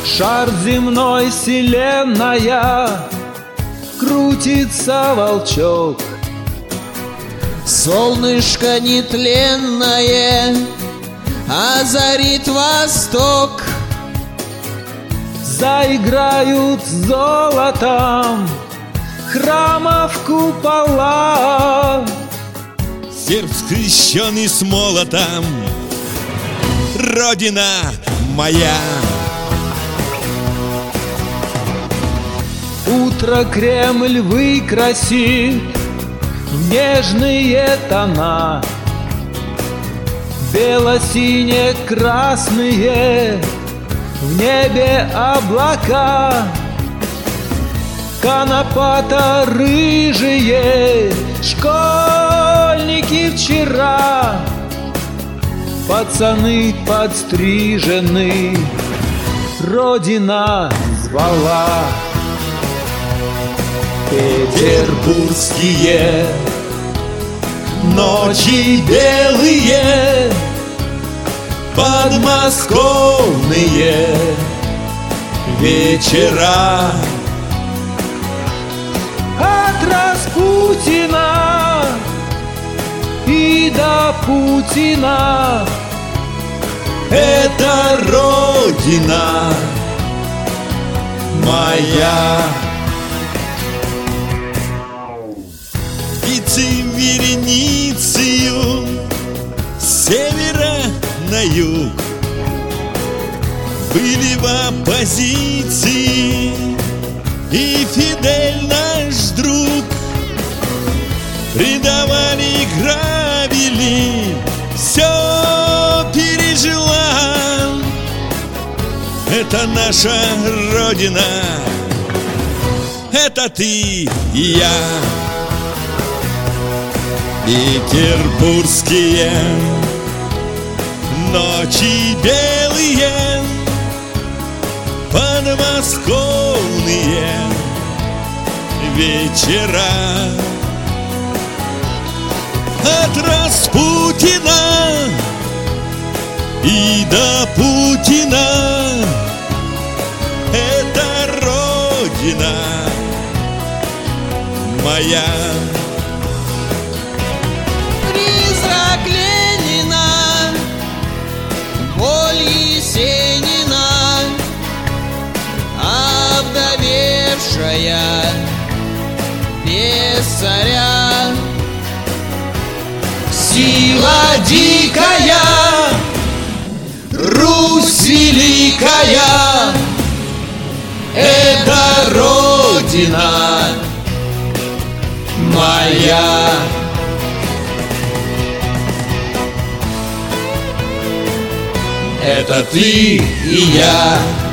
Шар земной вселенная, крутится волчок. Солнышко нетленное озарит восток. Заиграют золотом храмов купола. Серп скрещенный с молотом, Родина моя. Утро Кремль выкрасит в нежные тона, бело-сине-красные в небе облака. Конопата рыжие школьники вчера, пацаны подстрижены, Родина звала. Петербургские ночи белые, подмосковные вечера. От Распутина и до Путина это Родина моя. Птицы вереницею с севера на юг были в оппозиции, и Фидель наш друг. Предавали, грабили, все пережила. Это наша Родина, это ты и я. Петербургские ночи белые, подмосковные вечера. От Распутина и до Путина это Родина моя. Призрак Ленина, боль Есенина, овдовевшая без царя. Сила дикая, Русь великая, это Родина моя. Это ты и я.